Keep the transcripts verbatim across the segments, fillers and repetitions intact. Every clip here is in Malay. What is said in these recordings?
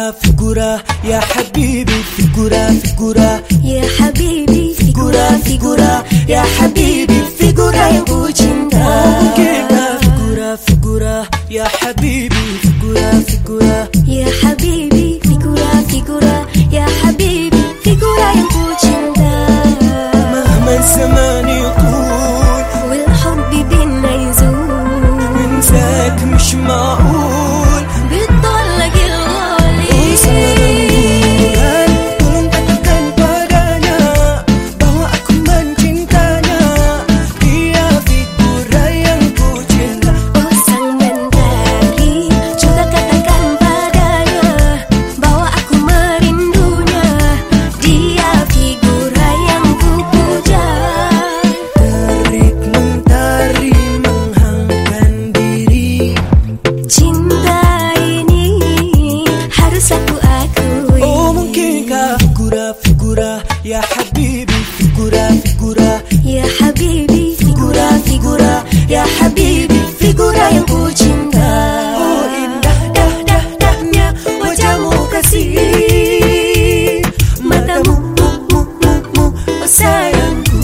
figura, figura, ya habibi, figura, figura, ya habibi, figura, figura, ya habibi, figura yang ku cinta. Mungkinkah figura, figura, ya habibi, figura, figura, ya habibi, figura, figura, ya habibi, figura yang ku cinta. مهما الزمان يطول والحب بينا يزول وانساك مش معقول بتطلق الغالي. Tolong katakan padanya bahwa aku mencintanya. Dia figura yang ku cinta. Oh sang mentari, juga katakan padanya bahwa aku merindunya. Dia figura yang ku puja. Tarik mentari menghangatkan diri. Cinta ini harus aku akui. Oh mungkinkah figura, figura, ya habibi, figura, figura, Ya habibi, figura, figura, ya habibi, figura yang ku cinta. Oh indah dah dah dahnya wajahmu kasih, matamu mu mu mu mu oh sayangku.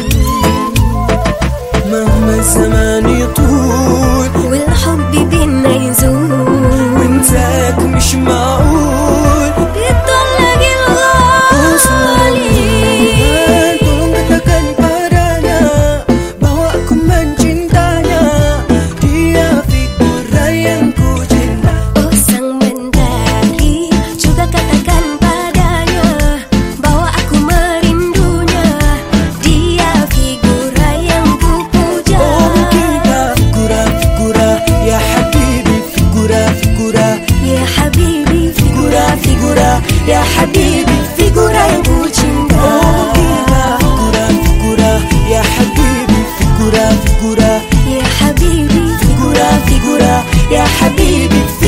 مهما الزمان يطول والحب بينا يزول وانساك مش معقول بتطلق الغالي. Tolong katakan padanya bahwa aku mencintanya. Dia figura yang ku cinta. Oh sang mentari, juga katakan padanya bahwa aku merindunya. Dia figura yang ku puja. Oh mungkinkah figura, figura, ya habibi, figura, figura, Ya habibi, figura, figura, ya habibi, figura yang ku cinta. Oh mungkinkah figura, figura, ya habibi, figura, figura, ya habibi, figura, figura, ya habibi,